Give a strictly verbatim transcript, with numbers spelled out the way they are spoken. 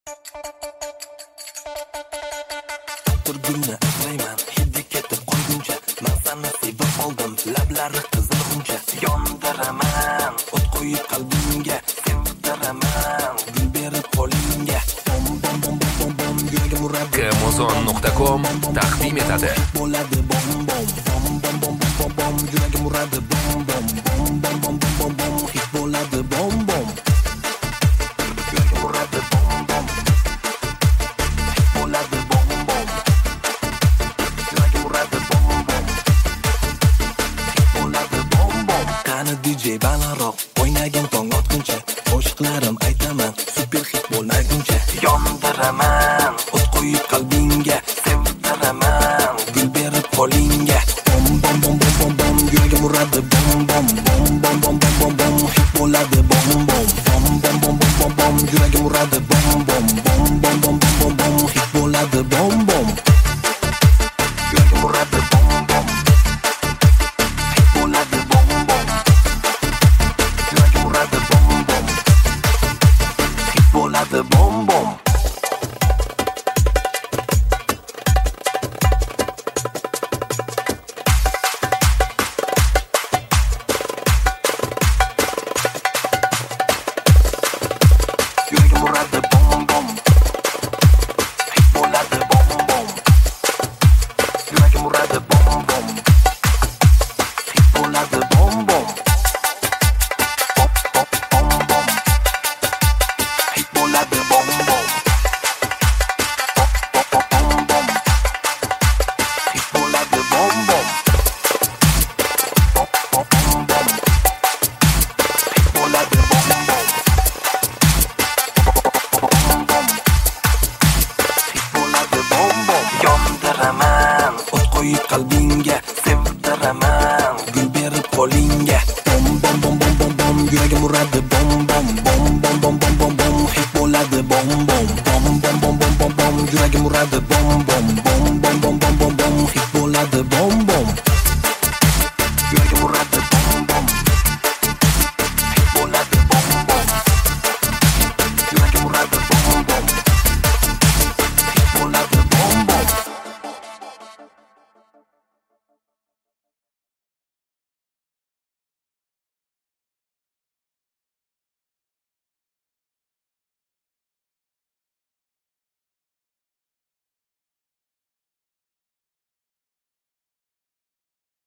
Turgulni asrayman, hidi ketib qolguncha. Men seni sevib oldim, lablari qizilguncha. Yondiraman, o't qo'yib qalbingga, sevdiraman, gul berib qo'lingga. Bom bom bom bom bom, yuragim uradi. Kmozon nuqta com taqdim etadi. Bo'ladi bom bom bom bom bom bom bom, yuragim uradi bom bom bom bom bom bom bom, hit bo'ladi bom bom. Yuragim uradi bom bom. Bo'ladi bom bom. Yuragim uradi bom bom. Bo'ladi bom bom. Qani D J balandroq o'ynagin tong otguncha. Qo'shiqlarim aytaman, super hit bo'lmaguncha. Yondiraman, o't qo'yib qalbingga, sevdiraman, gul berib qo'lingga. Bom bom bom bom bom bom, yuragim uradi bom bom bom bom bom bom bom bom, hit bo'ladi bom bom bom bom bom bom bom bom, yuragim uradi bom bom bom bom bom bom bom bom, hit bo'ladi bom bom. Yuragim uradi bom bom. Hit bo'ladi bom bom. Yuragim uradi bom bom. Hit bo'ladi bom bom. Yuragim uradi bom bom. Hit bo'ladi bom bom. Yuragim uradi bom bom. Hit bo'ladi bom bom. Bom bom bom bom. Hit bo'ladi bom bom. Bom bom bom bom. Hit bo'ladi bom bom. Bom bom bom bom. Hit bo'ladi bom bom. Yondiraman, o't qo'yib qalbingga, sevdiraman, gul berib qo'lingga. Bom bom bom bom bom bom, yuragim uradi bom bom bom bom bom bom bom bom, hit bo'ladi bom bom bom bom bom bom bom bom, yuragim uradi bom bom